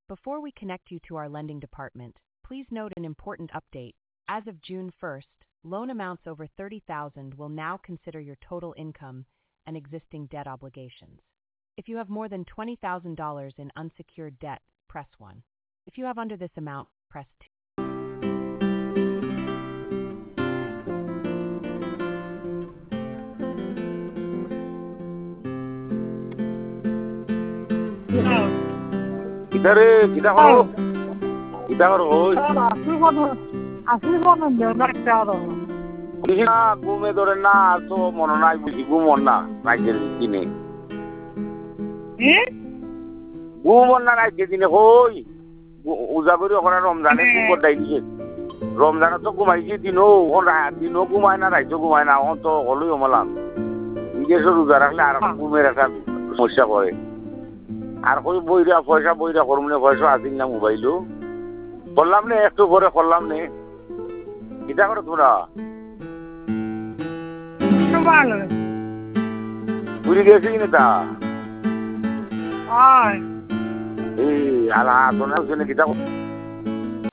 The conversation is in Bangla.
Before we connect you to our lending department, please note an important update. As of June 1st, loan amounts over $30,000 will now consider your total income and existing debt obligations. If you have more than $20,000 in unsecured debt, press 1. If you have under this amount, press 2. কিদারে কিদা করো কিদা করো ওই না ঘুমে ধরে না তো মনে নাই বুঝি ঘুমন না রাইতের দিনে ঘুমন না রাইতের দিনে হই উজা করি ওখানে রমজানে ঘুম করতে দিছে রমজানে তো ঘুমাইছি দিনও দিনও ঘুমায় না রাইতেও ঘুমায় না এখন তো হলোই অমলাম নিজের রোজা রাখলে আর ঘুমের একটা সমস্যা করে আর কই বইরা পয়সা করমনে পয়সা আসিল না মোবাইলও করলাম নে একটু করে করলাম নে কিটা করো তোমরা ঘুরে গেছি কিনা তা এই আলা তো না কিটা